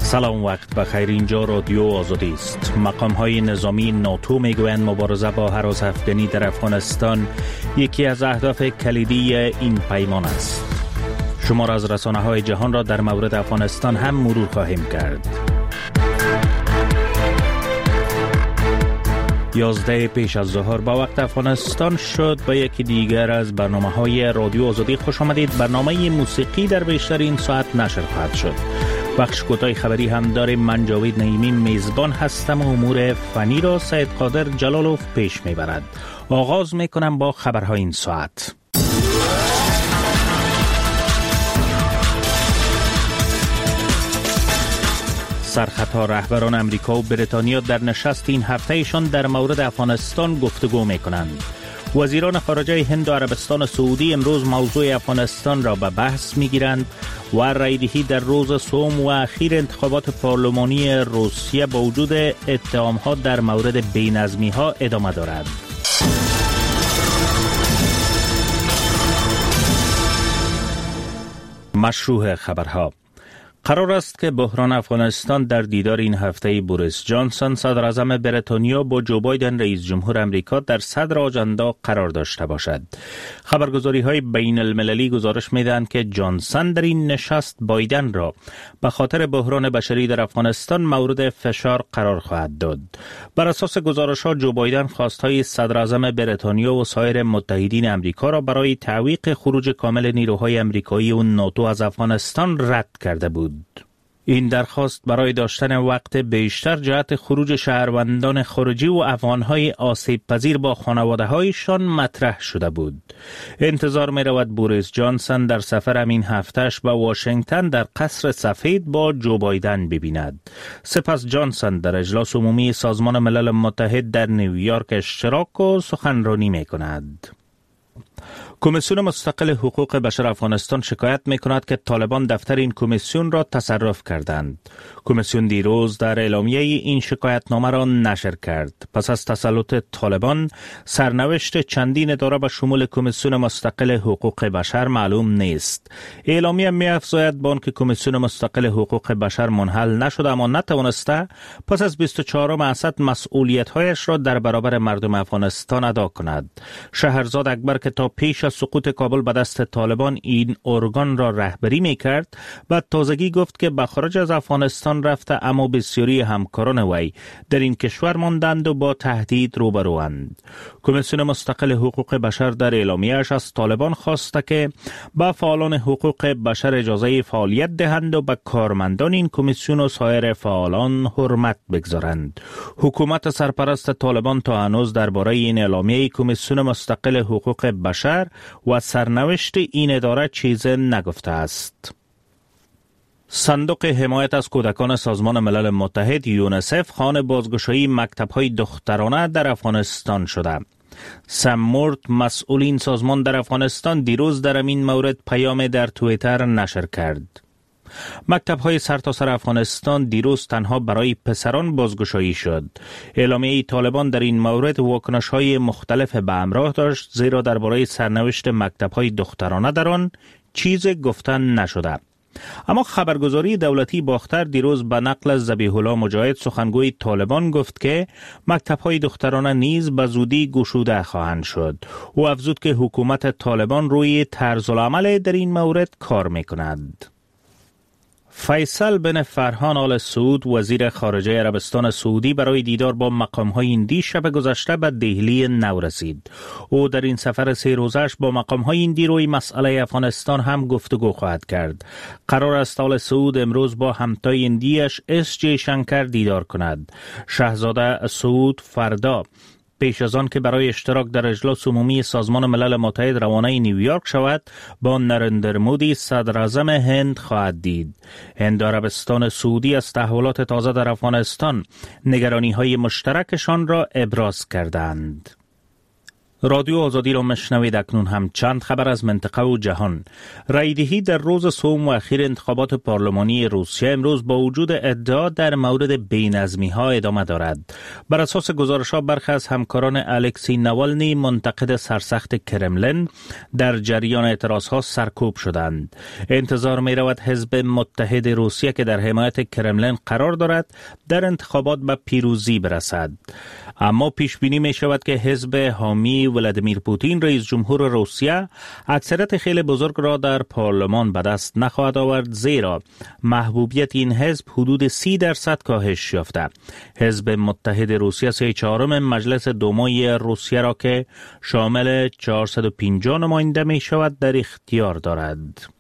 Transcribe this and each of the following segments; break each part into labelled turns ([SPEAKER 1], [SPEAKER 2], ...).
[SPEAKER 1] سلام، وقت بخیر. اینجا رادیو آزادی است. مقام‌های نظامی ناتو میگویند مبارزه با هراس افغانی در افغانستان یکی از اهداف کلیدی این پیمان است. شمار از رسانه‌های جهان را در مورد افغانستان هم مرور خواهیم کرد. 11 پیش از ظهر با وقت افغانستان شد. با یکی دیگر از برنامه‌های رادیو آزادی خوش آمدید. برنامه موسیقی در بیشتر این ساعت نشر خواهد شد. بخش کوتاه خبری هم داریم. من جاوید نعیمی میزبان هستم و امور فنی را سید قادر جلالوف پیش میبرد. آغاز میکنم با خبرهای این ساعت. سرخطا رهبران امریکا و بریتانیا در نشست این هفتهشان در مورد افغانستان گفتگو میکنند. وزیران خارجه هند و عربستان سعودی امروز موضوع افغانستان را به بحث میگیرند و رایدهی در روز سوم و اخیر انتخابات پارلمانی روسیه با وجود اتهامات در مورد بی‌نظمی ها ادامه دارد. مشروع خبرها. قرار است که بحران افغانستان در دیدار این هفته بوریس جانسون صدر اعظم بریتانیا با جو بایدن رئیس جمهور امریکا در صدر آجندا قرار داشته باشد. خبرگزاری‌های بین المللی گزارش می‌دهند که جانسون در این نشست بایدن را به خاطر بحران بشری در افغانستان مورد فشار قرار خواهد داد. بر اساس گزارش‌ها جو بایدن خواست‌های صدر اعظم بریتانیا و سایر متحدین امریکا را برای تعویق خروج کامل نیروهای آمریکایی و ناتو از افغانستان رد کرده بود. این درخواست برای داشتن وقت بیشتر جهت خروج شهروندان خارجی و افغانهای آسیب پذیر با خانواده‌هایشان مطرح شده بود. انتظار می رود بوریس جانسون در سفر این هفتهش به واشنگتن در قصر سفید با جو بایدن ببیند. سپس جانسون در اجلاس عمومی سازمان ملل متحد در نیویورک اشتراک و سخنرانی می کند. کمیسیون مستقل حقوق بشر افغانستان شکایت می‌کند که طالبان دفتر این کمیسیون را تصرف کردند. کمیسیون دیروز در اعلامیه این شکایتنامه را نشر کرد. پس از تسلط طالبان، سرنوشت چندین اداره به شمول کمیسیون مستقل حقوق بشر معلوم نیست. اعلامیه می‌افزاید با آنکه کمیسیون مستقل حقوق بشر منحل نشده اما نتوانسته پس از 24 اسد مسئولیت‌هایش را در برابر مردم افغانستان ادا کند. شهرزاد اکبر که تا پیش از سقوط کابل به دست طالبان این ارگان را رهبری می‌کرد، بعد تازگی گفت که به خارج از افغانستان رفته اما بسیاری همکاران وی در این کشور ماندند و با تهدید روبروند. کمیسیون مستقل حقوق بشر در اعلامیه‌اش از طالبان خواسته که به فعالان حقوق بشر اجازه فعالیت دهند و به کارمندان این کمیسیون و سایر فعالان حرمت بگذارند. حکومت سرپرست طالبان تا هنوز درباره این اعلامیه کمیسیون مستقل حقوق بشر و سرنوشت این اداره چیز نگفته است. صندوق حمایت از کودکان سازمان ملل متحد یونیسف خوان بازگشایی مکتب‌های دخترانه در افغانستان شده. سم مورت مسئول این سازمان در افغانستان دیروز در این مورد پیام در توییتر نشر کرد. مکتب‌های سرتاسر افغانستان دیروز تنها برای پسران بازگشایی شد. اعلامیه طالبان در این مورد واکنش‌های مختلف به همراه داشت، زیرا درباره سرنوشت مکتب‌های دخترانه در آن چیز گفتن نشده. اما خبرگزاری دولتی باختر دیروز به نقل از ذبیح الله مجاهد سخنگوی طالبان گفت که مکتب‌های دخترانه نیز به زودی گشوده خواهند شد. او افزود که حکومت طالبان روی طرز العمل در این مورد کار می‌کند. فیصل بن فرحان آل سعود وزیر خارجه عربستان سعودی برای دیدار با مقام‌های هندی شب گذشته به دهلی نو رسید. او در این سفر 3 روزش با مقام‌های هندی روی مسئله افغانستان هم گفتگو خواهد کرد. قرار است آل سعود امروز با همتای هندیش اس جی شنکر دیدار کند. شاهزاده سعود فردا پیش از آن که برای اشتراک در اجلاس عمومی سازمان ملل متحد روانه نیویورک شود، با نریندر مودی صدر اعظم هند خواهد دید. هند و عربستان سعودی از تحولات تازه در افغانستان نگرانی‌های مشترکشان را ابراز کردند. رادیو آزادی را مشنوید. اکنون هم چند خبر از منطقه و جهان. رأی‌دهی در روز سوم و اخیر انتخابات پارلمانی روسیه امروز با وجود ادعا در مورد بی‌نظمی‌ها ادامه دارد. بر اساس گزارش‌ها برخی از همکاران الکسی ناوالنی منتقد سرسخت کرملین در جریان اعتراض‌ها سرکوب شدند. انتظار می‌رود حزب متحد روسیه که در حمایت کرملین قرار دارد در انتخابات به پیروزی برسد. اما پیش بینی می‌شود که حزب حامی ولادیمیر پوتین رئیس جمهور روسیه اکثریت خیلی بزرگ را در پارلمان به دست نخواهد آورد، زیرا محبوبیت این حزب حدود 30% کاهش یافته. حزب متحد روسیه 3/4 مجلس دومای روسیه را که شامل 450 نماینده می شود در اختیار دارد.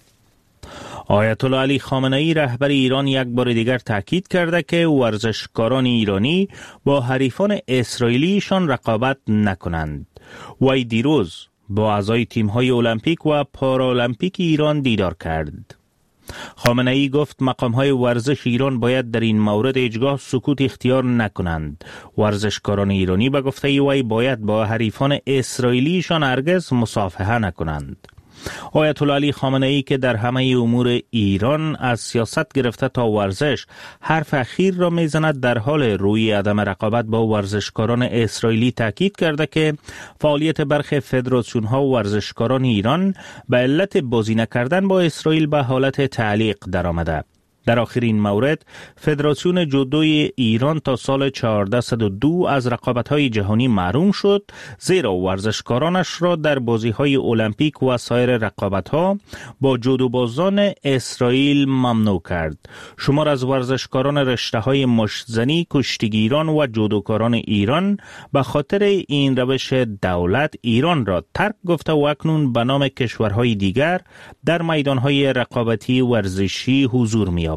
[SPEAKER 1] آیت الله علی خامنه ای رهبر ایران یک بار دیگر تاکید کرده که ورزشکاران ایرانی با حریفان اسرائیلیشان رقابت نکنند. وی دیروز با اعضای تیم‌های المپیک و پارالمپیک ایران دیدار کرد. خامنه ای گفت مقام‌های ورزش ایران باید در این مورد هیچگاه سکوت اختیار نکنند. ورزشکاران ایرانی به گفته وی باید با حریفان اسرائیلیشان هرگز مصافحه نکنند. آیت الله علی خامنه ای که در همه امور ایران از سیاست گرفته تا ورزش حرف اخیر را میزند، در حال روی عدم رقابت با ورزشکاران اسرائیلی تاکید کرده که فعالیت برخی فدراسیون ها و ورزشکاران ایران به علت بازی نکردن با اسرائیل به حالت تعلیق درآمده. در آخرین مورد فدراسیون جودوی ایران تا سال 1402 از رقابت‌های جهانی محروم شد، زیرا ورزشکارانش را در بازی‌های المپیک و سایر رقابت‌ها با جودوبازان اسرائیل ممنوع کرد. شمار از ورزشکاران رشته‌های مشت‌زنی، کشتیگیران و جودوکاران ایران به خاطر این روش دولت ایران را ترک گفته و اکنون به نام کشورهای دیگر در میدان‌های رقابتی ورزشی حضور می‌یابند.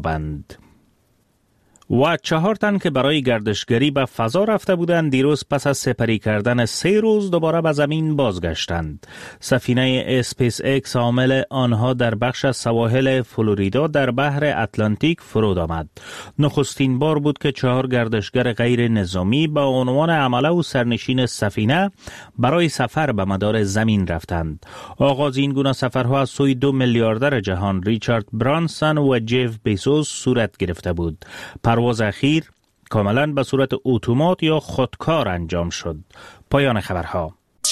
[SPEAKER 1] و 4 تن که برای گردشگری به فضا رفته بودند دیروز پس از سپری کردن 3 روز دوباره به زمین بازگشتند. سفینه اسپیس ایکس حامل آنها در بخش از سواحل فلوریدا در بحر اتلانتیک فرود آمد. نخستین بار بود که 4 گردشگر غیر نظامی با عنوان عمله و سرنشین سفینه برای سفر به مدار زمین رفتند. آغاز این گونه سفرها از سوی 2 میلیاردر جهان ریچارد برانسون و جف بیزوس صورت گرفته بود. پرواز اخیر کاملا به صورت اتومات یا خودکار انجام شد. پایان خبرها.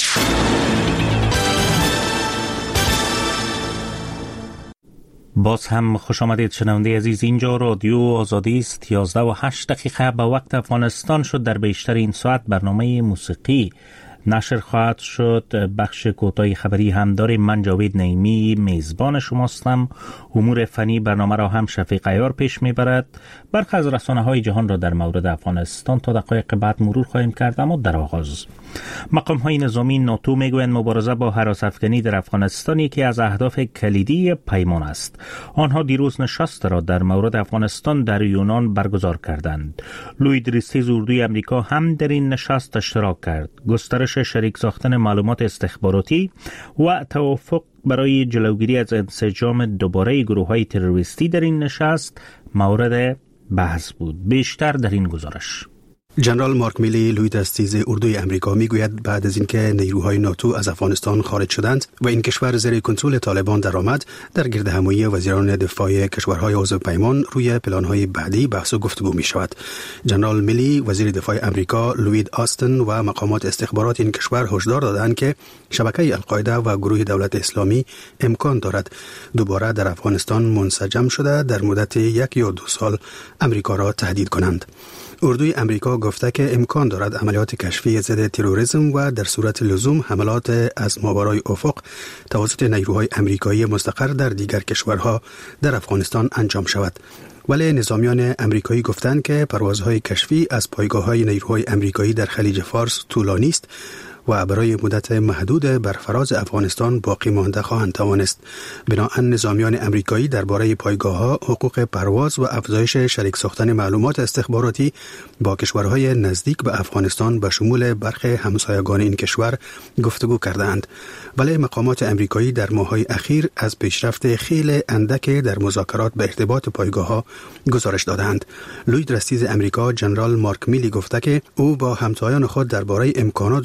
[SPEAKER 1] باز هم خوش آمدید شنونده عزیز. اینجا رادیو آزادی است. 11:08 به وقت افغانستان شد. در بیشتر این ساعت برنامه موسیقی نشر خواهد شد. بخش کوتاه خبری هم داریم. من جاوید نعیمی میزبان شماستم. امور فنی برنامه را هم شفیق عیار پیش میبرد. برخی از رسانه‌های جهان را در مورد افغانستان تا دقایق بعد مرور خواهیم کرد. اما در آغاز مقام‌های نظامی ناتو میگویند مبارزه با هراس‌افکنی در افغانستان یکی از اهداف کلیدی پیمان است. آنها دیروز نشست را در مورد افغانستان در یونان برگزار کردند. لوید ریستیز اردوی امریکا هم در این نشست اشتراک کرد. گسترش شریک ساختن معلومات استخباراتی و توافق برای جلوگیری از انسجام دوباره گروه‌های تروریستی در این نشست مورد بحث بود. بیشتر در این گزارش.
[SPEAKER 2] جنرال مارک میلی لوید استیز اردوی امریکا میگوید بعد از اینکه نیروهای ناتو از افغانستان خارج شدند و این کشور زیر کنترل طالبان درآمد، در گردهمایی وزیران دفاع کشورهای عضو پیمان روی پلان‌های بعدی بحث و گفتگو می‌شود. جنرال میلی وزیر دفاع امریکا، لوید آستن و مقامات استخبارات این کشور هشدار دادند که شبکه القاعده و گروه دولت اسلامی امکان دارد دوباره در افغانستان منسجم شده در مدت 1 یا 2 سال امریکا را تهدید کنند. اردوی امریکا گفته که امکان دارد عملیات کشفی ضد تروریسم و در صورت لزوم حملات از ماورای افق توسط نیروهای امریکایی مستقر در دیگر کشورها در افغانستان انجام شود. ولی نظامیان امریکایی گفتند که پروازهای کشفی از پایگاه‌های نیروهای امریکایی در خلیج فارس طولانی است و برای مدت محدود بر فراز افغانستان باقی مانده خواهند توانست. بنابراین نظامیان امریکایی درباره پایگاه‌ها، حقوق پرواز و افزایش شریک ساختن معلومات استخباراتی با کشورهای نزدیک به افغانستان به شمول برخی همسایگان این کشور گفتگو کردند. ولی مقامات امریکایی در ماه‌های اخیر از پیشرفت خیلی اندک در مذاکرات به ارتباط پایگاه‌ها گزارش دادند. لوید رستیز امریکا جنرال مارک میلی گفته که او با همتایان خود درباره امکانات گفتگو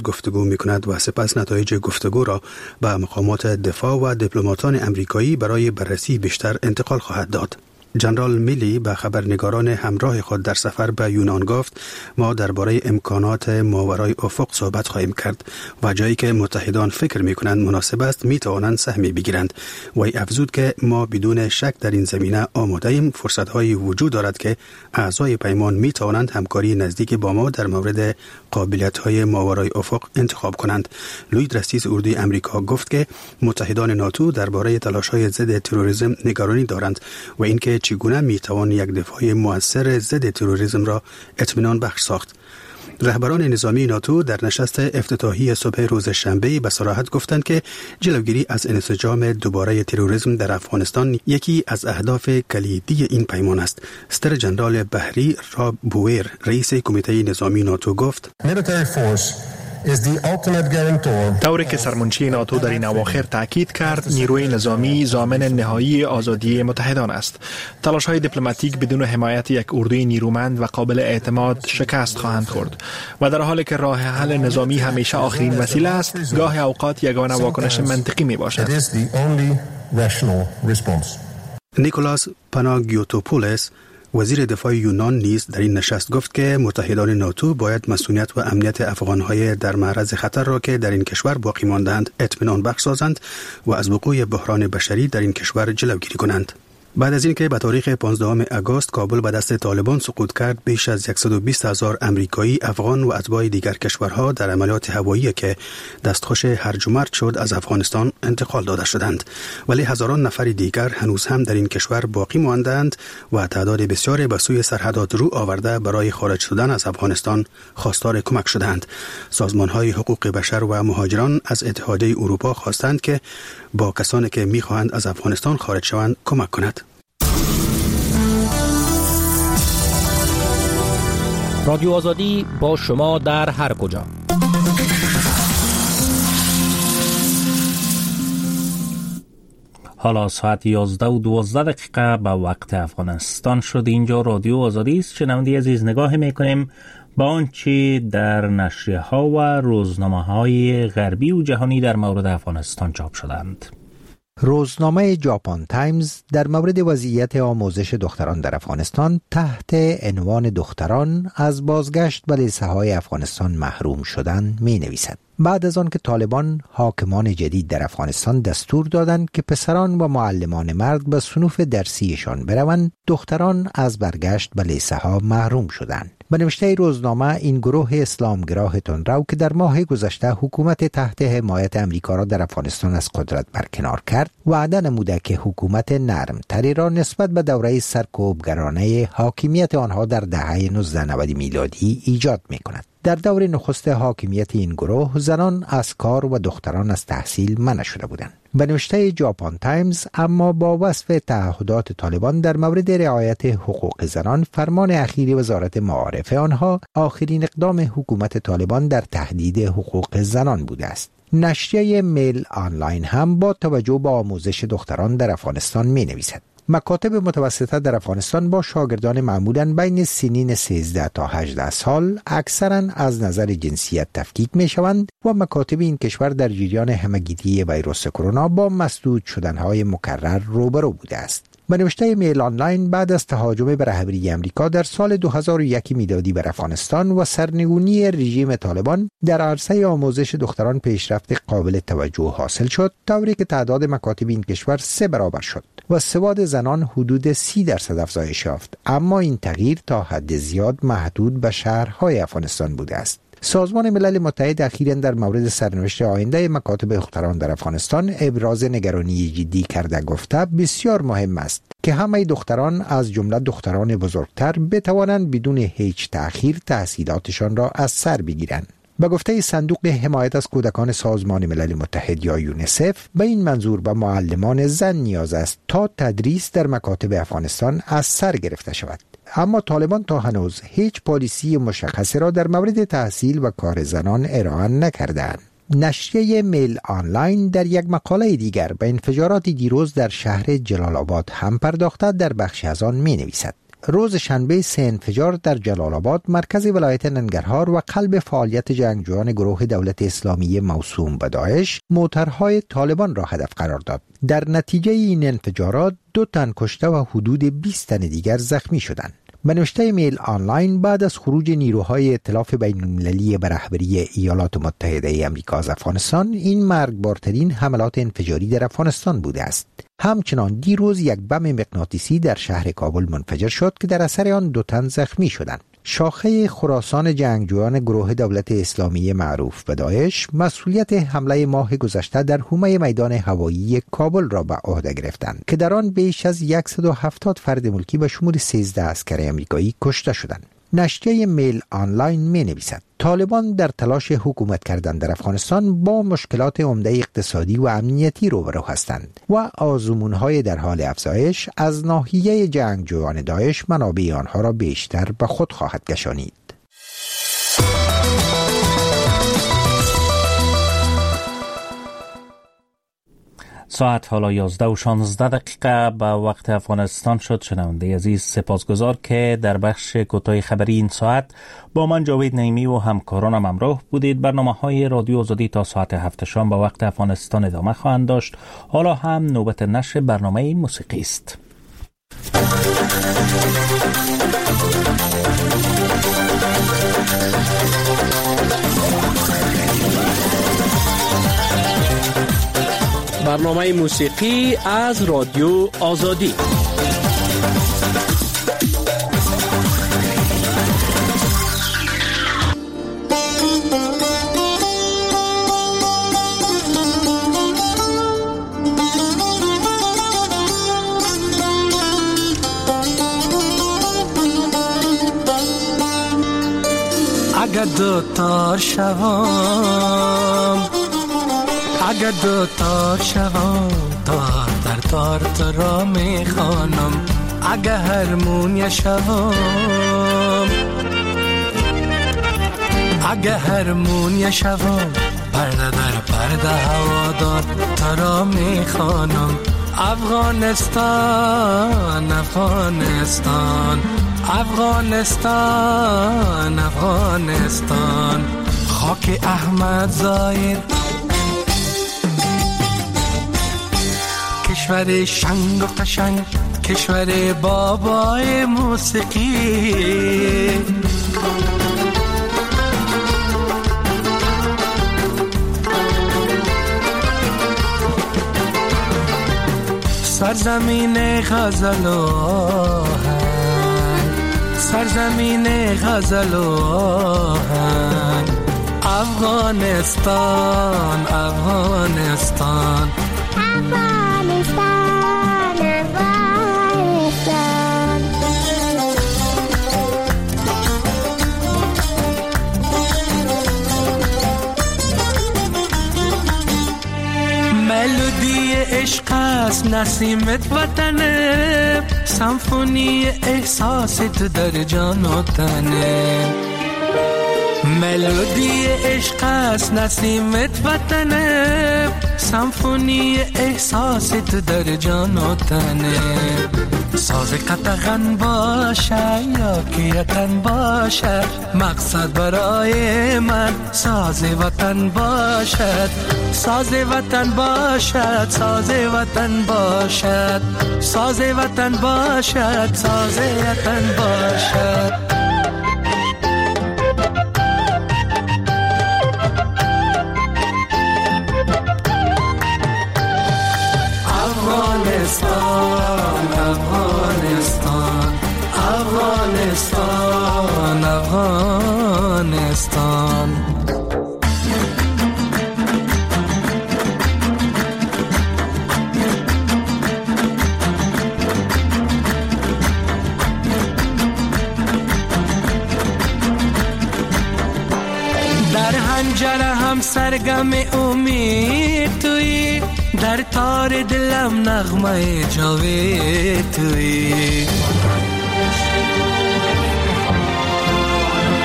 [SPEAKER 2] می‌کند و سپس نتایج گفتگو را به مقامات دفاع و دیپلماتان امریکایی برای بررسی بیشتر انتقال خواهد داد. جنرال میلی به خبرنگاران همراه خود در سفر به یونان گفت ما درباره امکانات ماورای افق صحبت خواهیم کرد و جایی که متحدان فکر می‌کنند مناسب است می‌توانند سهمی بگیرند. و افزود که ما بدون شک در این زمینه آماده ایم. فرصت‌هایی وجود دارد که اعضای پیمان می‌توانند همکاری نزدیک با ما در مورد قابلیت‌های ماورای افق انتخاب کنند. لوید رستیز اردوی امریکا گفت که متحدان ناتو درباره تلاش‌های ضد تروریسم نگرانی دارند و اینکه چگونه میتوان یک دفاع مؤثر ضد تروریسم را اطمینان بخش ساخت. رهبران نظامی ناتو در نشست افتتاحی صبح روز شنبه به صراحت گفتند که جلوگیری از انسجام دوباره تروریسم در افغانستان یکی از اهداف کلیدی این پیمان است. ستر جنرال بحری راب بویر رئیس کمیته نظامی ناتو گفت
[SPEAKER 3] طوری که سرمنشی ناتو در این اواخر تاکید کرد، نیروی نظامی ضامن نهایی آزادی متحدان است. تلاش‌های دیپلماتیک بدون حمایت یک اردوی نیرومند و قابل اعتماد شکست خواهند خورد و در حالی که راه حل نظامی همیشه آخرین وسیله است، گاه اوقات یگانه واکنش منطقی می باشد.
[SPEAKER 2] نیکولاس پاناگیوتوپولس وزیر دفاع یونان نیز در این نشست گفت که متحدان ناتو باید مسئولیت و امنیت افغان‌های در معرض خطر را که در این کشور باقی مانده‌اند اطمینان بخش سازند و از وقوع بحران بشری در این کشور جلوگیری کنند. بعد از اینکه به تاریخ 15 آگوست کابل به دست طالبان سقوط کرد، بیش از 120,000 امریکایی، افغان و اتباع دیگر کشورها در عملیات هوایی که دستخوش هرج و مرج شد از افغانستان انتقال داده شدند. ولی هزاران نفر دیگر هنوز هم در این کشور باقی ماندند و تعداد بسیاری به سوی سرحدات رو آورده برای خارج شدن از افغانستان خواستار کمک شدند. سازمان‌های حقوق بشر و مهاجران از اتحادیه اروپا خواستند که با کسانی که می‌خواهند از افغانستان خارج شوند کمک کند.
[SPEAKER 4] رادیو آزادی با شما در هر کجا.
[SPEAKER 1] حالا ساعت 11:12 به وقت افغانستان شد. اینجا رادیو آزادی است. شنونده عزیز، نگاه میکنیم با آنچه در نشریه‌ها و روزنامه‌های غربی و جهانی در مورد افغانستان چاپ شدند.
[SPEAKER 5] روزنامه ژاپن تایمز در مورد وضعیت آموزش دختران در افغانستان تحت عنوان دختران از بازگشت به لیسه‌های افغانستان محروم شدن می نویسد. بعد از آن که طالبان حاکمان جدید در افغانستان دستور دادند که پسران و معلمان مرد به صنوف درسیشان بروند، دختران از برگشت به لیسه‌ها محروم شدند. به نوشته روزنامه، این گروه اسلامگراه تندرو که در ماه گذشته حکومت تحت حمایت امریکا را در افغانستان از قدرت برکنار کرد، وعده نموده که حکومت نرمتری را نسبت به دوره سرکوبگرانه حاکمیت آنها در دهه 1990 میلادی ایجاد می‌کند. در دور نخست حاکمیت این گروه، زنان از کار و دختران از تحصیل منع شده بودند. به نوشته ژاپن تایمز، اما با وصف تعهدات طالبان در مورد رعایت حقوق زنان، فرمان اخیر وزارت معارف آنها آخرین اقدام حکومت طالبان در تهدید حقوق زنان بوده است. نشریه میل آنلاین هم با توجه به آموزش دختران در افغانستان می نویسد: مکاتب متوسطه در افغانستان با شاگردان معمولاً بین سنین 13 تا 18 سال اکثراً از نظر جنسیت تفکیک می شوند و مکاتب این کشور در جریان همه‌گیری ویروس کرونا با مسدود شدنهای مکرر روبرو بوده است. به نوشته میل آنلاین، بعد از تهاجم به رهبری امریکا در سال 2001 میلادی بر افغانستان و سرنگونی رژیم طالبان، در عرصه آموزش دختران پیشرفت قابل توجه حاصل شد، طوری که تعداد مکاتب این کشور 3 برابر شد و سواد زنان حدود 30% افزایش یافت. اما این تغییر تا حد زیاد محدود به شهرهای افغانستان بوده است. سازمان ملل متحد اخیراً در مورد سرنوشت آینده مکاتب دختران در افغانستان ابراز نگرانی جدی کرده گفته بسیار مهم است که همه دختران از جمله دختران بزرگتر بتوانند بدون هیچ تأخیر تحصیلاتشان را از سر بگیرند. به گفته صندوق حمایت از کودکان سازمان ملل متحد یا یونیسف، به این منظور به معلمان زن نیاز است تا تدریس در مکاتب افغانستان از سر گرفته شود. اما طالبان تا هنوز هیچ پالیسی مشخصی را در مورد تحصیل و کار زنان ارائه نکردند. نشریه میل آنلاین در یک مقاله دیگر به انفجارات دیروز در شهر جلال آباد هم پرداخته در بخش از آن می نویسد: روز شنبه 3 انفجار در جلال آباد مرکز ولایت ننگرهار و قلب فعالیت جنگجویان گروه دولت اسلامی موسوم به داعش موترهای طالبان را هدف قرار داد. در نتیجه این انفجارات 2 تن کشته و حدود 20 تن دیگر زخمی شدند. به نوشته میل آنلاین، بعد از خروج نیروهای ائتلاف بین المللی به رهبری ایالات متحده آمریکا از افغانستان، این مرگبارترین حملات انفجاری در افغانستان بوده است. همچنان دیروز یک بم مغناطیسی در شهر کابل منفجر شد که در اثر آن 2 تن زخمی شدند. شاخه خراسان جنگجویان گروه دولت اسلامی معروف به داعش مسئولیت حمله ماه گذشته در حومه میدان هوایی کابل را به عهده گرفتند که در آن بیش از 170 فرد ملکی به شمول 13 عسکر آمریکایی کشته شدند. نشریه میل آنلاین می نویسد طالبان در تلاش حکومت کردن در افغانستان با مشکلات عمده اقتصادی و امنیتی روبرو هستند و آزمون‌های در حال افزایش از ناحیه جنگجویان داعش منابع آنها را بیشتر به خود خواهد کشانید.
[SPEAKER 1] ساعت حالا 11:16 به وقت افغانستان شد. شنونده عزیز، سپاسگزار که در بخش کوتاه خبری این ساعت با من جاوید نعیمی و همکارانم همراه بودید. برنامه‌های رادیو آزادی تا ساعت 7 شام به وقت افغانستان ادامه خواهند داشت. حالا هم نوبت نشر برنامه موسیقی است.
[SPEAKER 4] برنامه موسیقی از رادیو آزادی.
[SPEAKER 6] اگر دو تار شوام، اگر دو تار شوام، تار در تار تو را میخوانم. اگر هرمونیا شوام، اگر هرمونیا شوام، پرده در پرده هوادار تو را میخوانم. افغانستان افغانستان افغانستان افغانستان، خاک احمد ظاهر، کشور شنگ و قشنگ، کشور بابای موسیقی. سرزمین غزل و آهنگ، سرزمین غزل و آهنگ، افغانستان افغانستان افغانستان افغانستان. ملودی عشق است نسیمت وطنه، سمفونی احساست در جان و تنه. ملودی عشق است نسیمت وطنه، سمفونی احساست در جان و تنه. ساز قطغن باشه یا که یکن باشه، مقصد برای من ساز وطن باشد. ساز وطن باشد، ساز وطن باشد، ساز وطن باشد، ساز وطن باشد. افغانستان افغانستان افغانستان افغانستان. در حنجره هم سرگم امید تویی، در تار دلم نغمه جاوید تویی.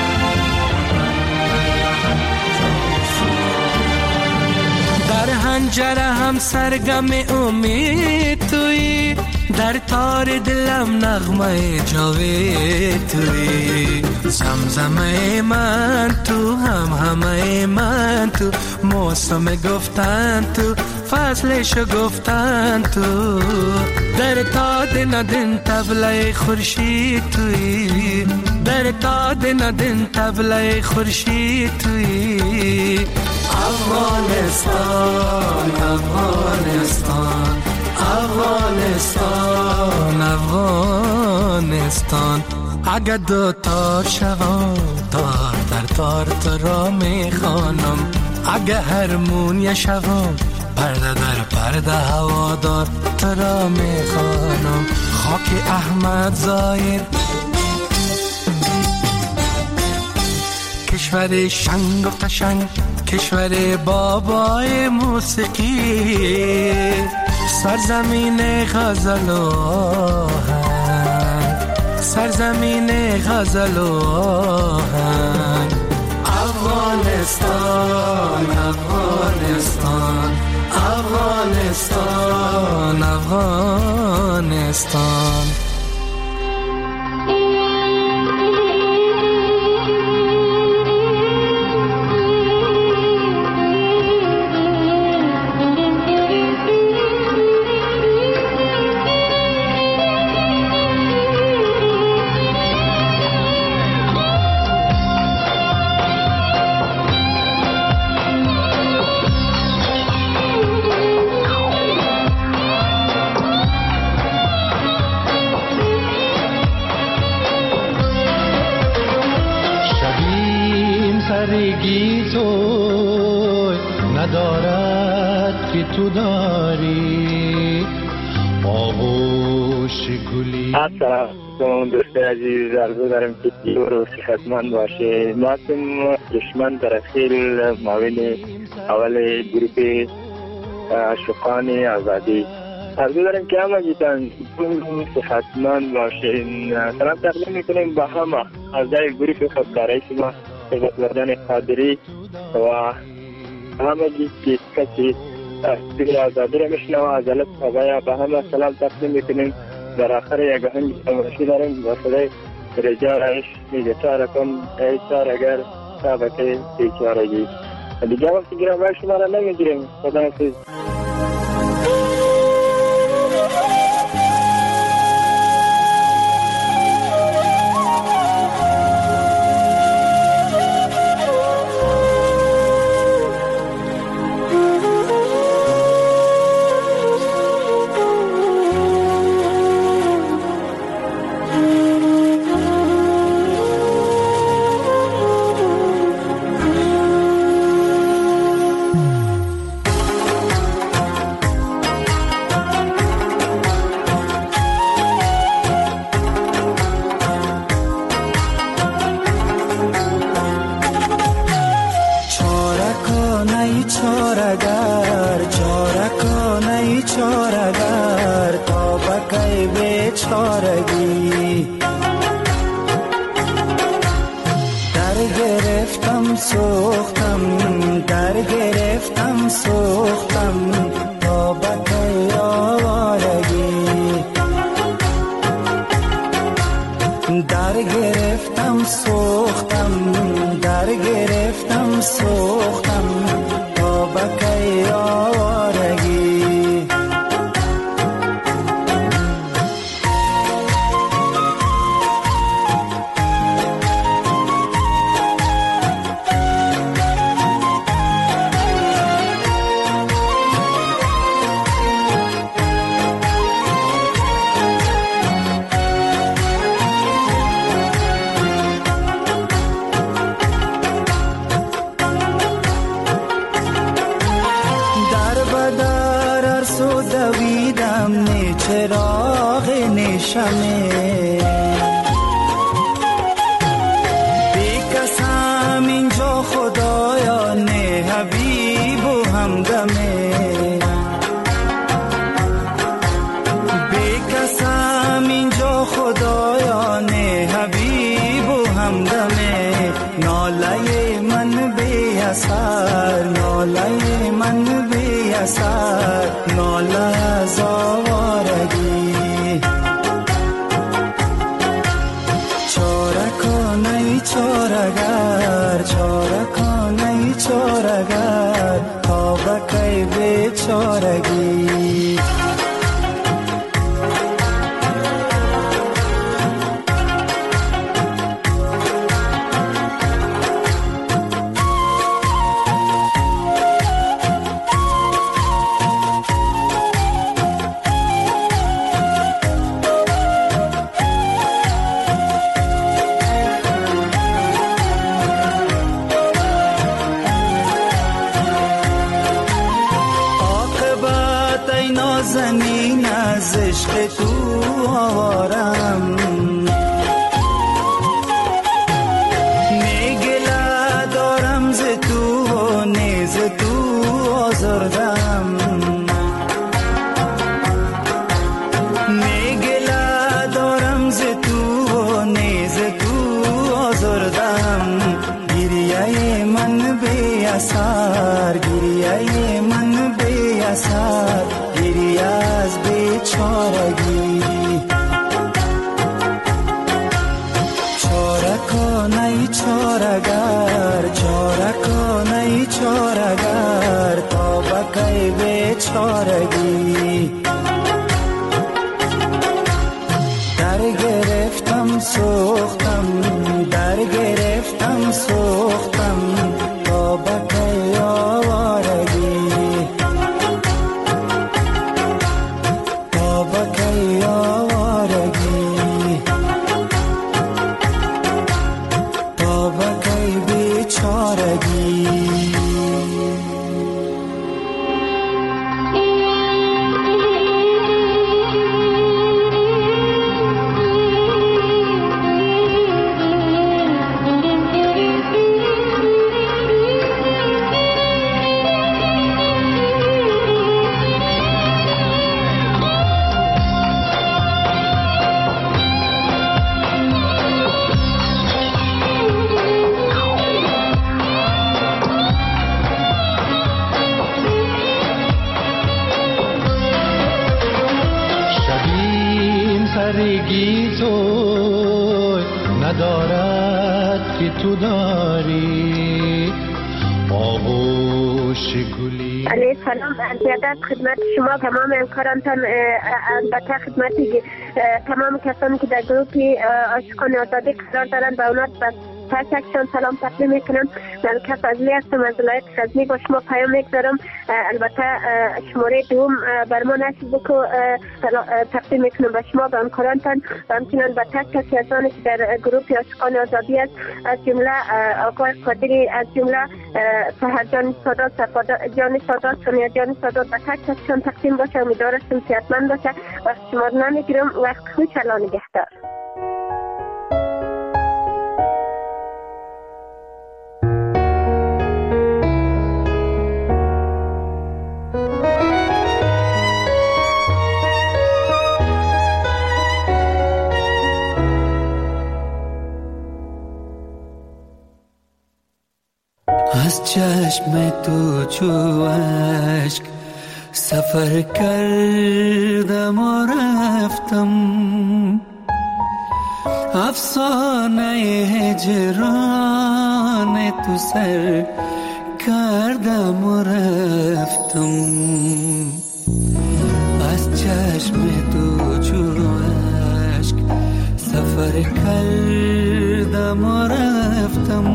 [SPEAKER 6] در پنجره هم سرگم امید توی، در تار دلم نغمه جاوید توی. زمزمه من تو، همه من تو، موسم گفتن تو، فصلشو گفتن تو. در تاد ندن طبله خورشید توی، در تاد ندن طبله خورشید توی. افغانستان افغانستان افغانستان افغانستان. اگه دو تار شوم تار در تار تو را میخوانم، اگه هرمونی شوم پرده در پرده هوادار تو را میخوانم. خاک احمد ظاهر کشور شنگ و قشنگ، کشور بابای موسیقی، سرزمین غزل و آهنگ، سرزمین غزل و آهنگ. افغانستان افغانستان افغانستان افغانستان. ندارد که تو داری آغوش گلی.
[SPEAKER 7] السلام دوست عزیز، عرض دارم که دیور و صحتمند باشه. ما هستیم دشمن ترخیل معاون اول گروپ عاشقان آزادی. عرض دارم که همه جیتان صحتمند باشین. سلام تقدیم میکنیم با همه اعضای گروپ خودکاری شما، سپاسگزاران قادری و همه که کسی دیگر آزادی را میشنوه از علت خبایا به همه سلام تقدیم میکنیم. در آخر یک آهنگ تماشی داریم با صدای رجا رایش میگه چارکم ای چار اگر سابقه بیچارگی. دیگه وقتی گرم باید شما را نمیگیریم. خدا حافظ.
[SPEAKER 8] اثر ناله از آوارگی چاره کنه چارگر چاره کنه چارگر تا بکی بیچارگی زمین از عشق تو آوارم میگله دارم ز تو و نیز تو آزردم میگله دارم ز تو و نیز تو آزردم گریه من بی اثر گریه من بی اثر گریه از بیچارگی چاره کنه چارگر چاره کنه چارگر تا بکی بیچارگی در گرفتم سوختم در گرفتم سوختم تا بکی آوارگی
[SPEAKER 6] سرگی تو ندارد که تو داری آغوش گلی.
[SPEAKER 9] علیه سلام، زیادت خدمت شما تمام همکارانتان، البته خدمت تمام کسانی که در گروه عاشقان آزادی قرار دارند و اونا تکشان سلام تقدیم میکنم. ملکه فضلی هستم از ولایت غزنی، با شما پیام میگذارم. البته شماره دوم بر ما نصیب بکو تقدیم میکنم به شما و همکارانتان و همچنان به تک کسی از آنی که در گروه عاشقان آزادی است، از جمله آقای قادری، از جمله سحر جان سادات، صفا جان سادات، سونیا جان سادات، به تک کسیشان تقدیم باشه. امیدوارم صحتمند باشه. وقت شما رو نمیگیرم، وقت خوش، الله نگهدار.
[SPEAKER 6] از چشم تو چو اشک سفر کردم و رفتم، افسانه هجران تو سر کردم و رفتم. از چشم تو چو اشک سفر کردم و رفتم،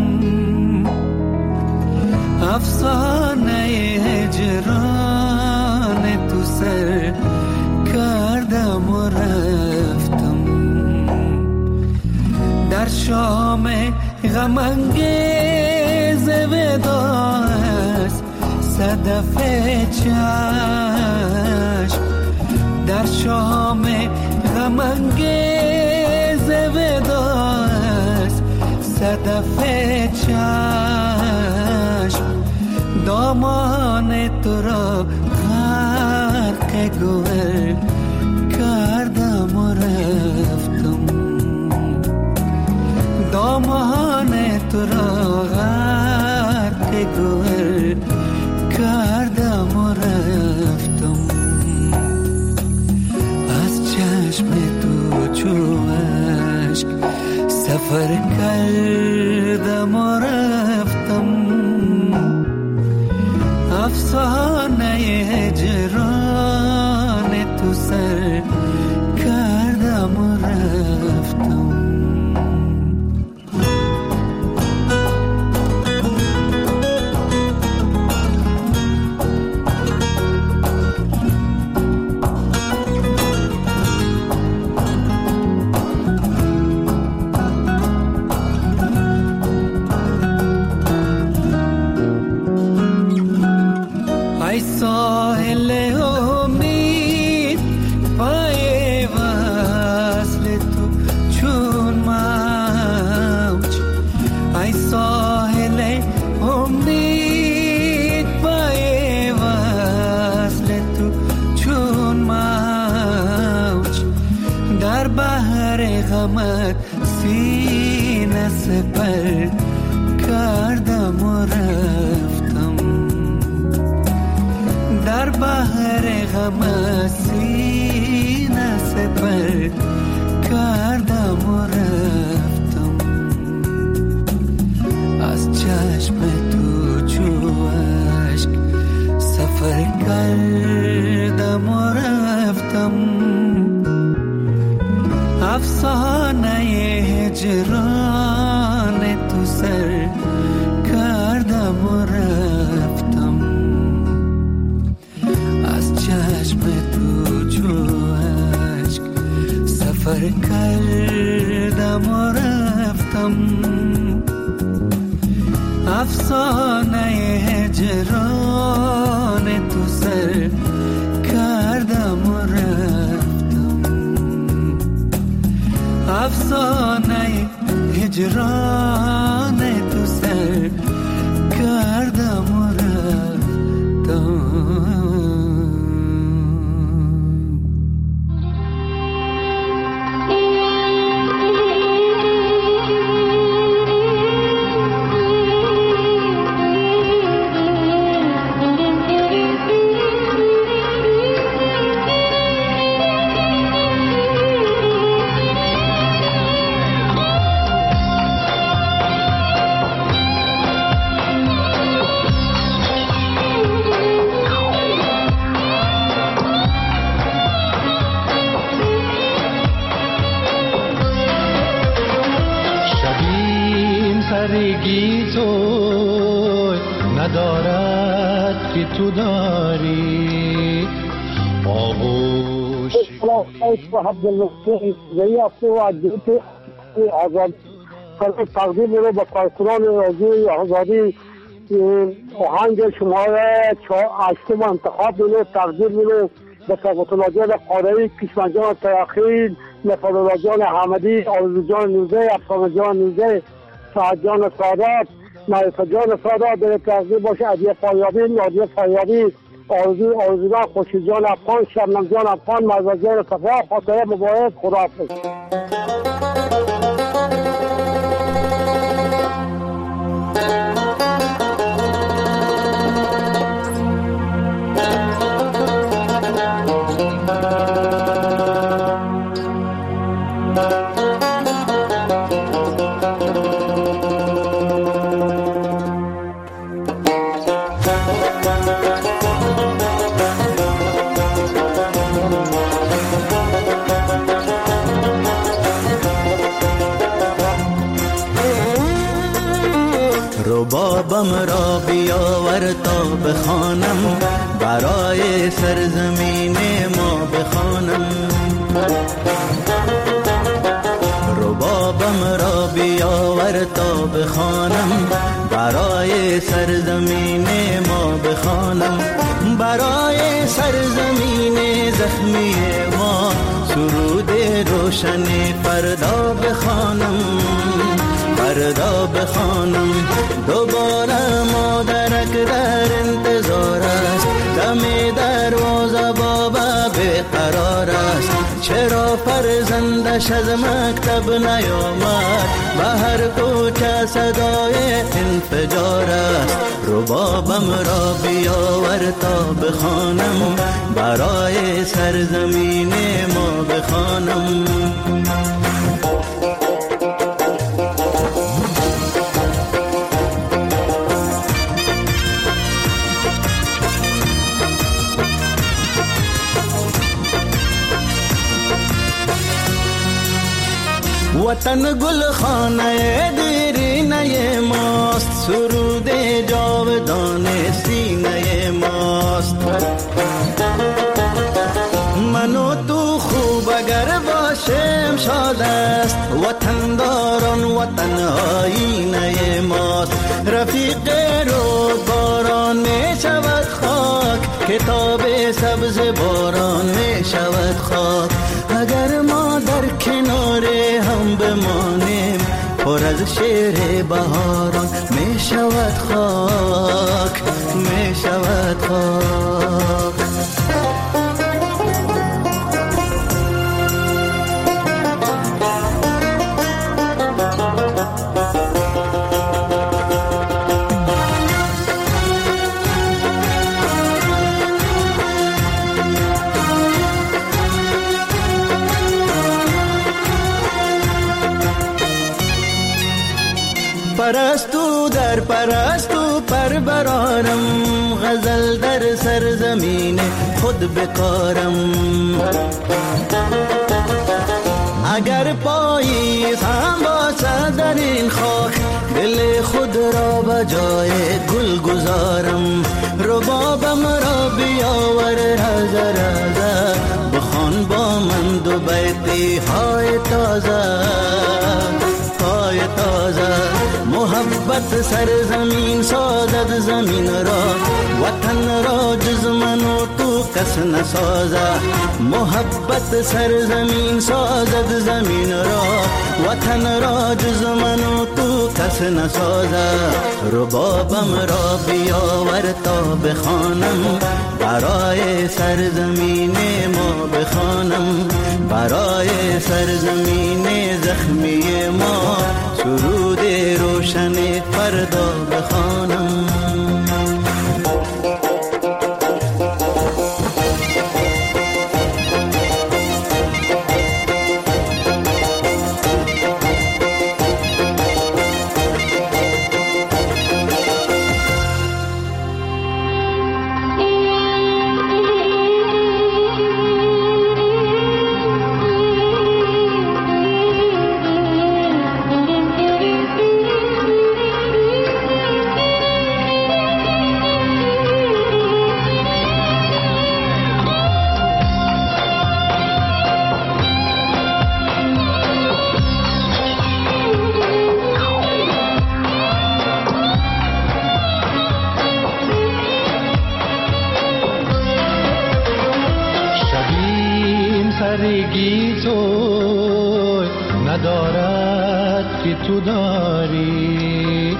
[SPEAKER 6] افسانه هجران تو سر کردم و رفتم. در شام غم انگیز ودا است صدف چشم، در شام غم انگیز ودا است صدف چشم. دامان تو را غرق گوهر کردم و رفتم، دامان تو را غرق گوهر کردم و رفتم. چو عشق سفر کردم و رفتم افسانه هجران تو سر کردم و رفتم سینه سپر کردم و رفتم در بحر غم سینه سپر کردم و رفتم از چشم تو چو عشق سفر کردم و رفتم افسانه هجران تو سر کردم و رفتم از چشم تو چو عشق سفر کردم و رفتم افسانه هجران تو سر کردم و رفتم افسانه هجران تو سر کردم و رفتم
[SPEAKER 10] سرگی تو ندارد که تو داری آغوش
[SPEAKER 11] عبدالمسیح ضیافت و عدیت آزاد تقدیم رو به کارکنان رادیوی آزادی آهنگ شماره 8 انتخاب رو تقدیم رو به سبوتالله جان قاره‌ای، کشمن جان تیاخیل، نفرالله جان حمدی، آرزو جان نوزه، افسانه جان نوزه، سعد جان سادات، معرفت جان سادات در تقدیم باشه، عدیه فایابی، نادیه فایابی، آرزوگان خوشی جان افغان، شبنم جان افغان، مرزا جان صفا، خاطره مبارک، خداحافظ.
[SPEAKER 12] ربابم را بیاور تا بخوانم، برای سرزمین ما بخوانم. ربابم را بیاور تا بخوانم، برای سرزمین ما بخوانم. برای سرزمین زخمی ما سرود روشن فردا بخوانم، فردا بخوانم. دوباره مادرک در انتظار است، دم دروازه بابا بیقرار است. چرا فرزندش از مکتب نیامد، به هر کوچه صدای انفجار است. ربابم را بیاور تا بخوانم، برای سرزمین ما بخوانم. وطن گل خانه دیرینه ماست، سرود جاودان سینه ماست. من و تو خوب اگر باشیم شاد است، وطن داران وطن آینه ماست. رفیق رود باران می شود خاک، کتاب سبز باران می شود خاک. اگر ما در کنار هم بمانیم، پر از شعر بهاران می شود خاک، می شود خاک. پرستو در پرستو پر برارم، غزل در سرزمین خود بکارم. اگر پاییز هم باشد در این خاک، دل خود را به جای گل گذارم. ربابم را بیاور رازه رازه، بخوان با من دو بیتی های تازه های تازه. محبت سرزمین سازد زمین را، وطن را جز من و تو کس نسازه. محبت سرزمین سازد زمین را، وطن را جز من و تو کس نسازه. ربابم را بیاور تا بخوانم، برای سرزمین ما بخوانم. برای سرزمین زخمی ما سرود روشن فردا بخوانم.
[SPEAKER 10] سرگی تو ندارد که تو داری.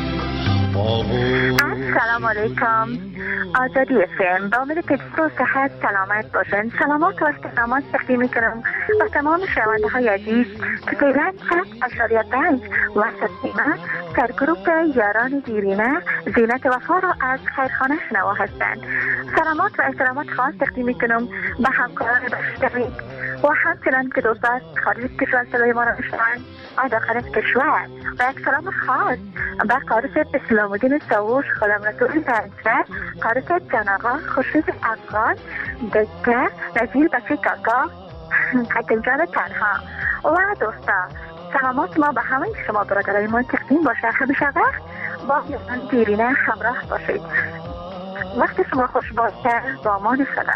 [SPEAKER 13] السلام علیکم. آزادی FM با امید که تو صحت سلامت باشن. سلامات و احترامات تقدیم میکنم و تمام شنونده های عزیز که فعلا 100.5 وسط نیمه در گروپ یاران دیرینه زینت وفا را از خیرخانه شنوا هستند. سلامات و احترامات خاص تقدیم میکنم به همکاران بشتری و همچنان که دوستان خارج کشور صدای ما را میشنوند داخل از کشور. و یک سلام خاص به قارس اسلام الدین ساوش، غلام رسول پنجره، قارس جان آقا، خورشید افغان، دکه، نزیل بچه کاکا، حکم جان تنها و دوستان. سلامات ما به همه شما برادرای ما تقدیم باشه. همیشه وقت با یاران دیرینه همراه باشید. وقت شما خوش باشه. با امان خدا.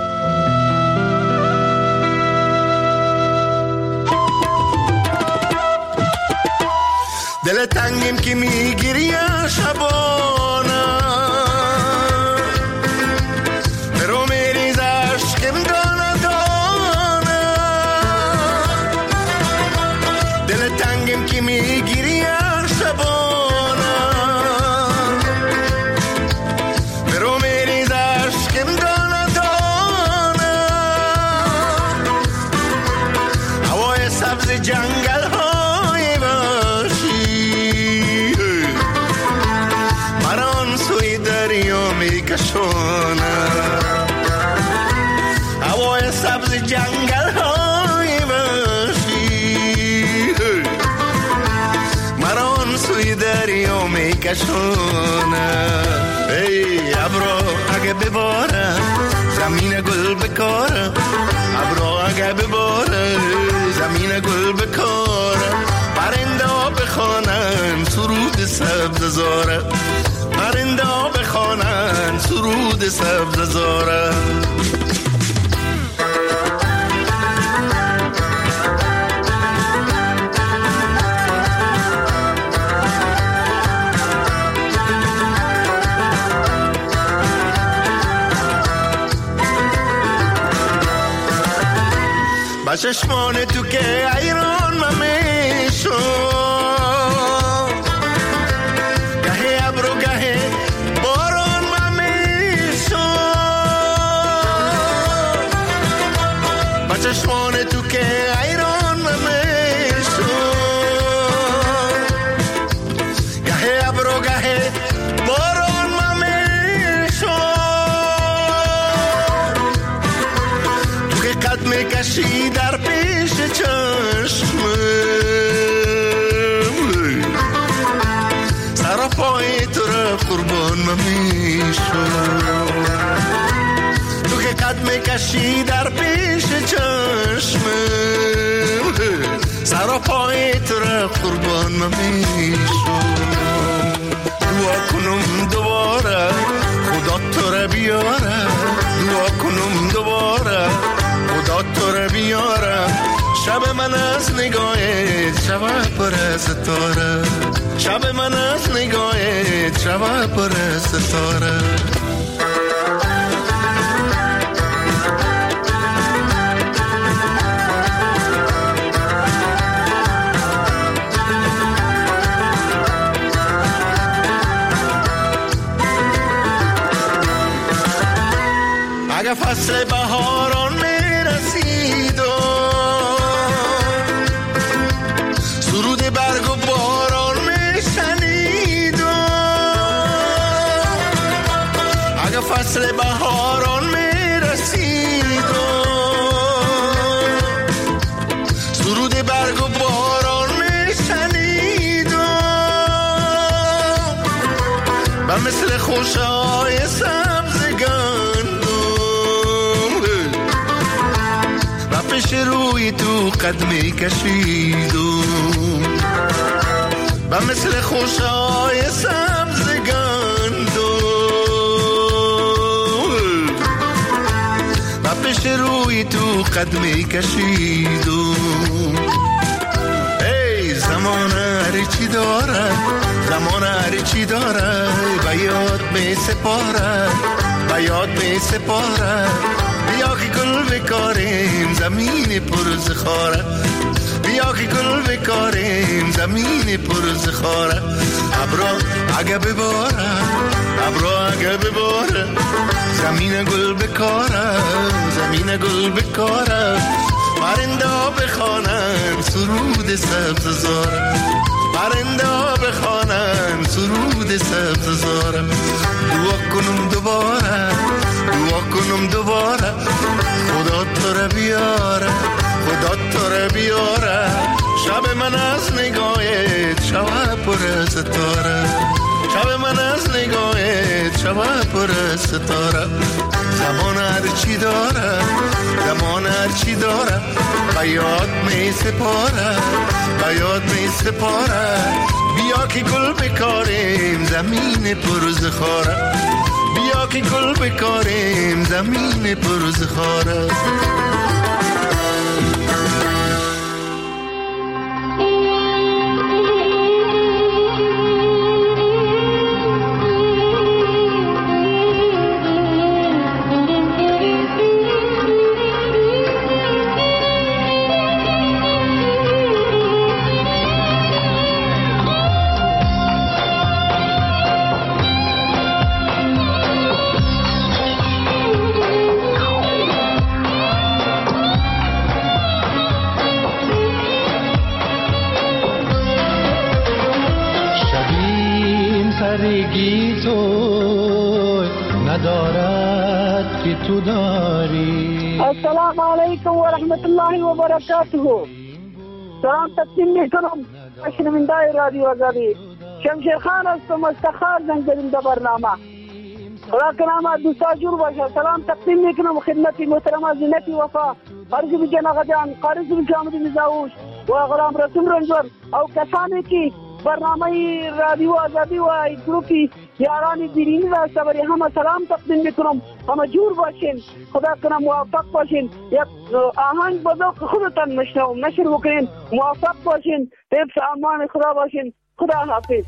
[SPEAKER 14] دل تنگیم که میگیری شبانه، رو میریز عشقم دانه دانه. دل تنگیم که میگیری شبانه، رو میریز عشقم دانه دانه. هوای سبز جنگل های دریا میکشونه. هوای سبز جنگل های میکشونه. ای ابرو اگه بباره زمین گل بکاره، ابرو اگه بباره زمین گل بکاره، پرنده ها بخوانن سرود سبز زاره، پرنده ها بخوانن سرود سبز زاره. با چشمان تو که ایران ممیشو، گهه ابرو گهه باران ممیشو، با چشمان تو که ایران ممیشو، گهه ابرو گهه باران ممیشو، تو که قد میکشی در پیش چشمم، سر و پای تو را قربان ممیشو، تو که قد میکشی در پیش چشمم، سر و پای تو را قربان ممیشو. دعا کنم دوباره خدا تو را بیاره، دعا کنم دوباره خدا تو را بیاره، شب من از نگاهت شب پر ستاره، شب من از نگاهت شب پر ستاره. اگه فصل بهاران میرسید و سرود برگ و باران میشنید و اگه فصل بهاران میرسید و سرود برگ و باران میشنید و و مثل خوشهای سبزگان پیش روی تو قدمی کشیدم و مثل خوشهای سبزگان و پیش روی تو قدمی کشیدم. ای زمان هر چی داره، زمان هر چی داره، به یاد می سپاره، به یاد می سپاره. بیا که گل بکاریم زمین پر زخاره، بیا که گل بکاریم زمین پر زخاره. ابرو اگه بباره، ابرو اگه بباره زمین گل بکاره، زمین گل بکاره، پرنده ها بخوانن سرود سبز زاره، پرنده ها بخوانن سرود سبز زاره. دعا کنم دوباره، دعا کنم دوباره خدا تو را بیاره، خدا تو را بیاره، شب من از نگاهت شب پر ستاره، شب من از نگاهت شب پر ستاره. زمان هر چی داره، زمان هر چی داره، به یاد می سپاره، به یاد می سپاره. بیا که گل بکاریم زمین پر زخاره، بیا که گل بکاریم زمین پر زخاره.
[SPEAKER 10] سرگی تو ندارد که تو داری.
[SPEAKER 11] السلام علیکم و رحمت الله و برکاته. سلام تقدیم میکنم شنونده رادیو آزادی. شمشیر خان هستم، استخار زنگ زدیم در برنامه. خدا کنامه دوستا جور باشه. سلام تقدیم میکنم خدمت محترم زینت وفا، قاری صاحب جان آقا جان، قاری صاحب جامد میزاوش و غلام رسول رنجور او کسانی که برنامه رادیو آزادی و گروپی یاران دیرینی را برای همه سلام تقدیم میکنم. همه جور باشین، خدا کنه موفق باشین. یک آهنگ با ذوق خودتان نشر بکنین، موفق باشین، به حفظ امان خدا باشین. خدا حافظ.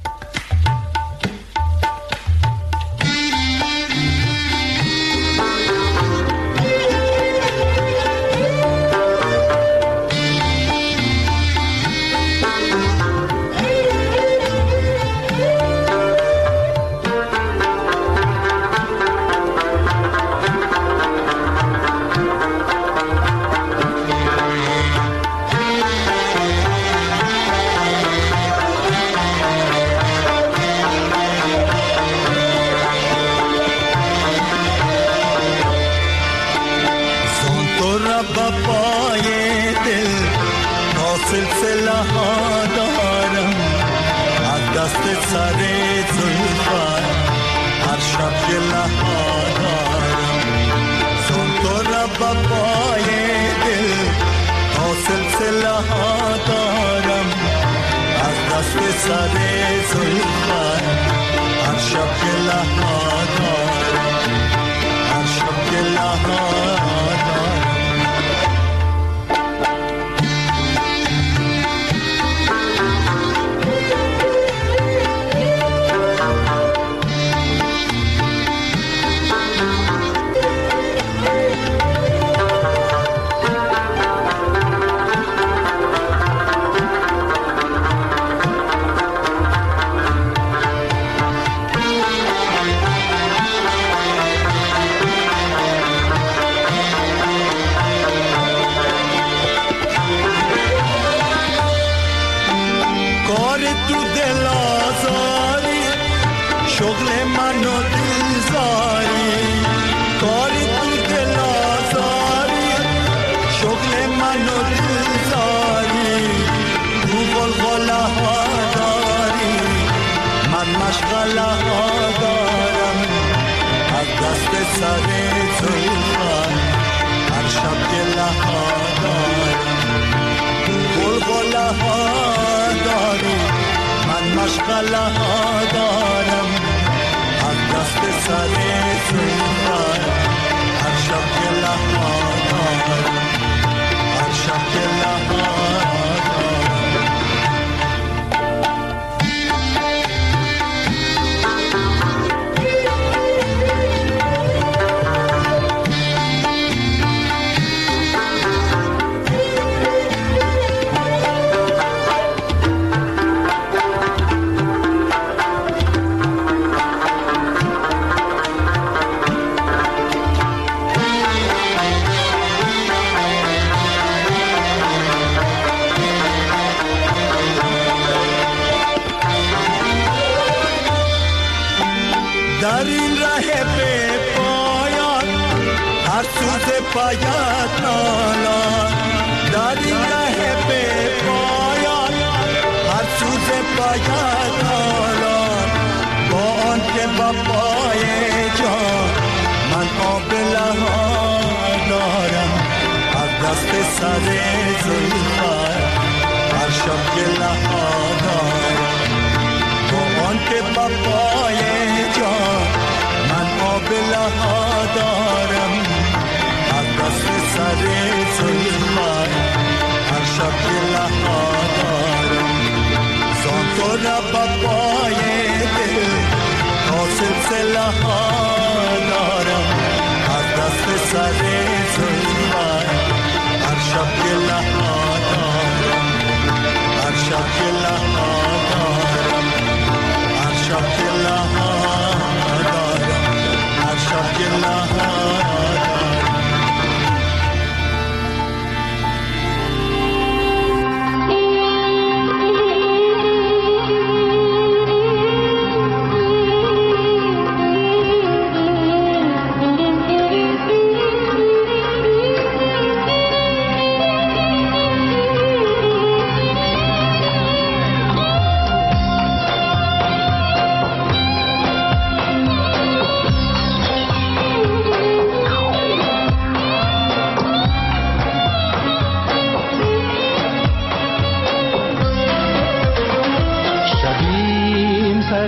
[SPEAKER 15] در این ره به پایان هر سوز پایت نالان، در این ره به پایان هر سوز پایت نالان، با آن که با پای جان من قابل ها دارم، از دست سر زلفت هر شب گله ها دارم، با آن که با پای جان من قابل ها دارم، از دست سر زلفت هر شب گله ها دارم، زان تو را با پای دل تا سلسله ها دارم، از دست سر زلفت هر شب گله ها دارم، هر شب گله ها دارم، هر شب گله ها دارم، هر شب گله ها دارم.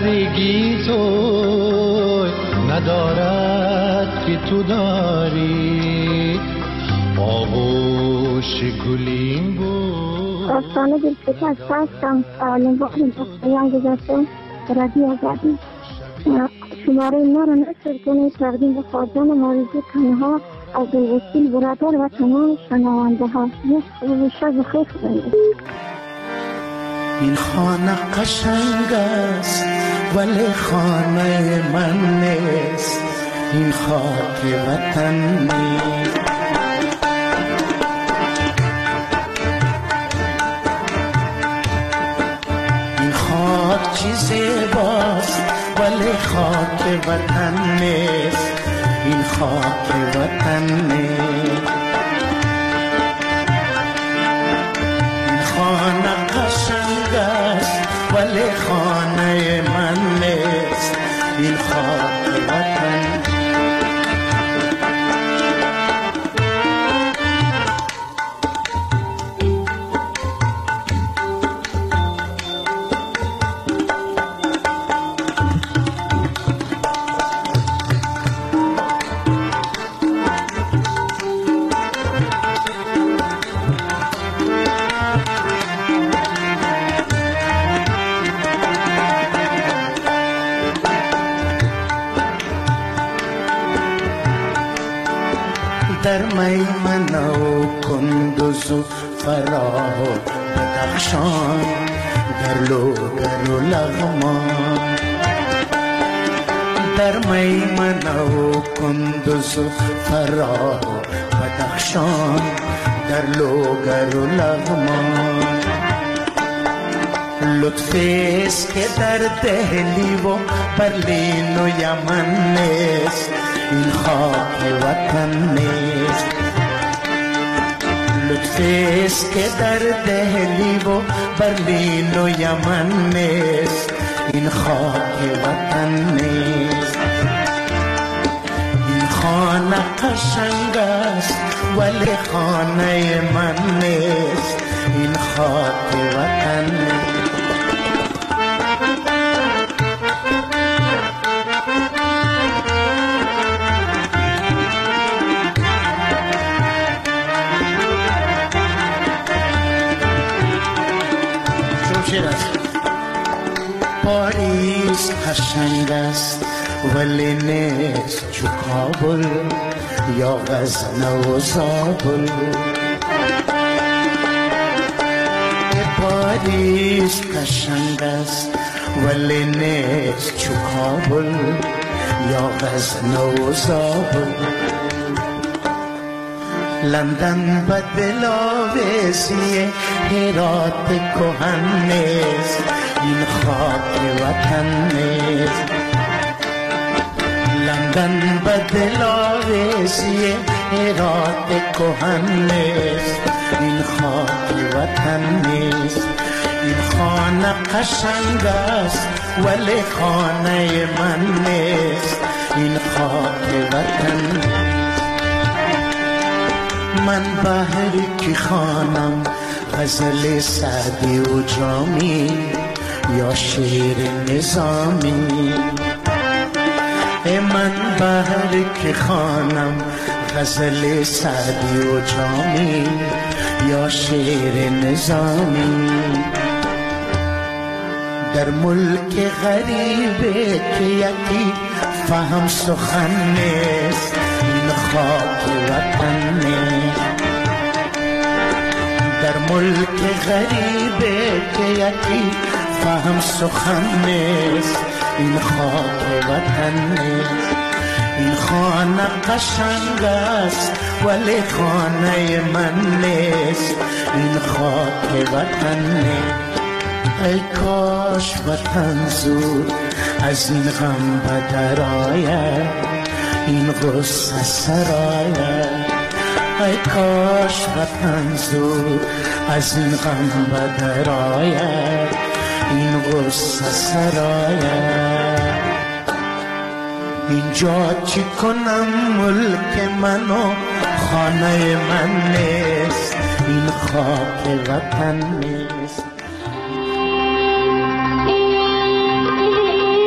[SPEAKER 10] سرگی تو ندارد که تو داری آغوش گلیم بود.
[SPEAKER 9] آستانه دلپیچه هستم لنگاهی دستیان گذاشته رادی آزادی. شماره ما را نشر کنید تقدیم به خواجان ماریزی تنها عبدالوکیل برادر و تمام شنونده ها. شب بخیر کنید.
[SPEAKER 12] این خانه قشنگ است ولی خانه من نیست، این خاک وطن نیست. این خاک چیزی باست ولی خاک وطن نیست، این خاک وطن نیست. این خانه قشنگ است ولی خانه من نیست، این خاک وطن. در میمنه و کندوز و فراه و بدخشان، در لوگر و لغمان. در میمنه و کندوز و فراه و بدخشان، در لوگر و لغمان. لطفیست که در دهلی و برلین و یمن نیست، این خاک وطن نیست. لطفیست که در دهلی و برلین و یمن نیست، این خاک وطن نیست. این خانه قشنگ است ولی خانه من نیست، این خاک وطن نیست. پاریس قشنگ است ولی نیست چو کابل یا غزنه و زابل. پاریس قشنگ است ولی نیست چو کابل یا غزنه و زابل. لندن به دلاویزی هرات کهن نیست، این خاک وطن نیست. لندن به دلاویزی هرات کهن نیست، این خاک وطن نیست. این خانه قشنگ است ولی خانه من نیست، این خاک وطن نیست. من بهر کی خوانم غزل سعدی و جامی یا شعر نظامی. من بهر کی خوانم غزل سعدی و جامی یا شعر نظامی. در ملک غریبه که یکی فهم سخن نیست، این خاک وطن نیست. در ملک غریبه که یکی فهم سخن نیست، این خاک وطن نیست. این خانه قشنگ است ولی خانه من نیست، این خاک وطن نیست. ای کاش وطن زود از این غم بدر آید، این غصه سراید. ای کاش وطن زود از این غم بدر آید، این غصه سراید. اینجا چی کنم ملک من و خانه من نیست، این خاک وطن نیست.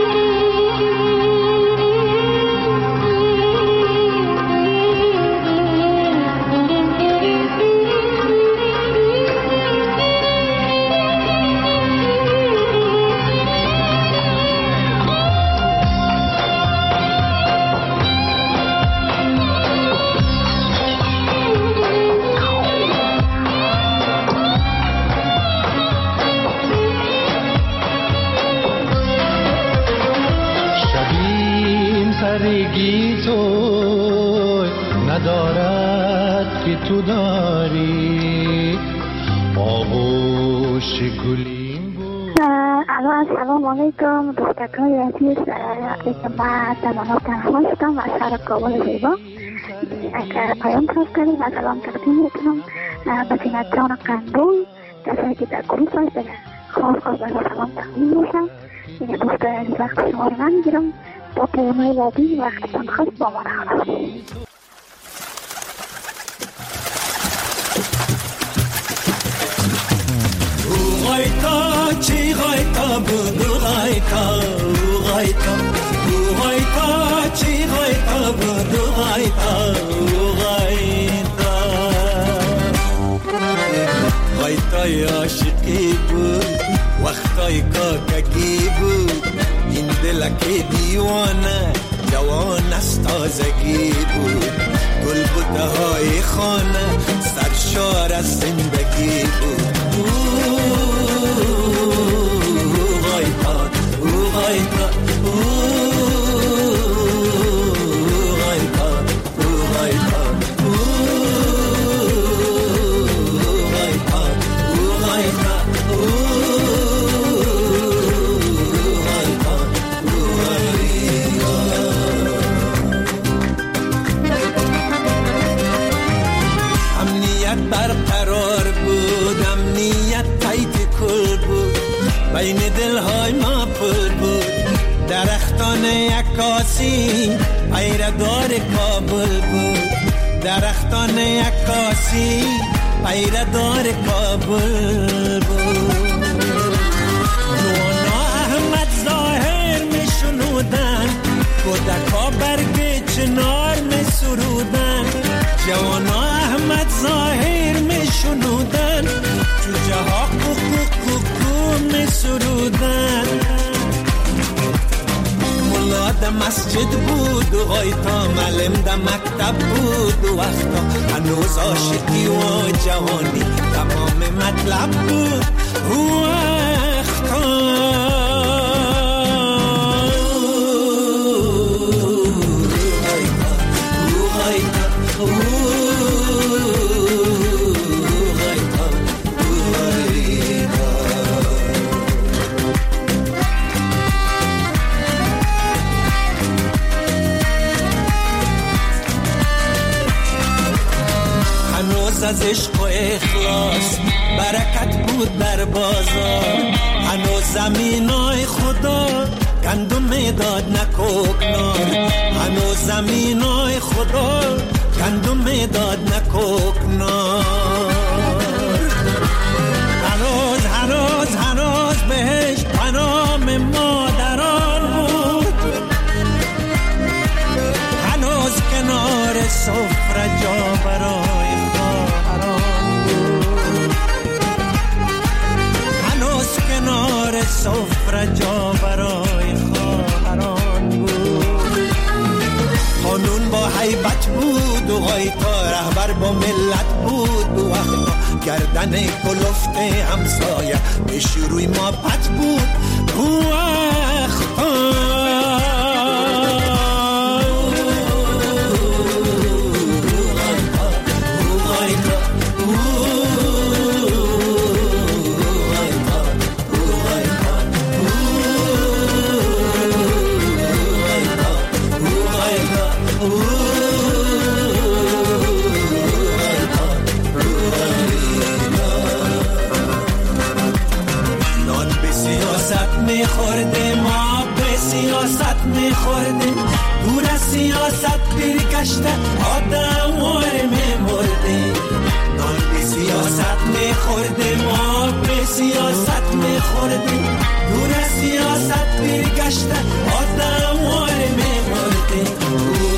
[SPEAKER 10] تو داری آغوش گلیم بود.
[SPEAKER 13] السلام علیکم دوستکای عزیز، وقتی که من در مناطق هستم از شهر کابل زیبا یک پیام فرست کردیم و سلام تقدیم میکنم به زینت جان قندون کسایی که در گروه هست خاص به سلام تقدیم باشم. این دوست عزیز وقت شما رو نمیگیرم با پیامهای بعدی وقتتان خواست با ما نخواست.
[SPEAKER 8] غایتا چی غایتا بود غایتا غایتا غایتا چی غایتا بود غایتا غایتا غایتای عاشقی بود وقتای کاککی بود این دلکی دیوانه جوان از تازگی بود گل بوده های خانه سرشار از زندگی بود. برقرار بود امنیت تایت کل بود بین دلهای ما پر بود درختان عکاسی پیردار کابل بود درختان عکاسی پیردار کابل بود. نوانا احمد ظاهر می شنودن کودکا برگ چنار می سرودن جوانا احمد ظاهر می شنودن جوجه ها کوکو می سرودن. ملا ده مسجد بود و غایتا معلم ده مکتب بود و وقتا هنوز عاشقی و جوانی تمام مطلب بود و وقتا از عشق و اخلاص برکت بود در بازار هنوز زمینای خدا گندم میداد نکوکنار هنوز زمینای خدا گندم میداد نکوکنار هنوز بهش پنام مادران بود هنوز کنار سفره جا برای کنار سفره جا برای خواهران بود. قانون با حیبت بود و غایتا رهبر با ملت بود و وقتا گردن کلفت همسایه پیش روی ما پت بود و وقتا میخورده ما به سیاست میخورده دور از سیاست برگشته آدم واره میمرده نان به سیاست میخورده ما به سیاست میخورده دور از سیاست برگشته آدم واره میمرده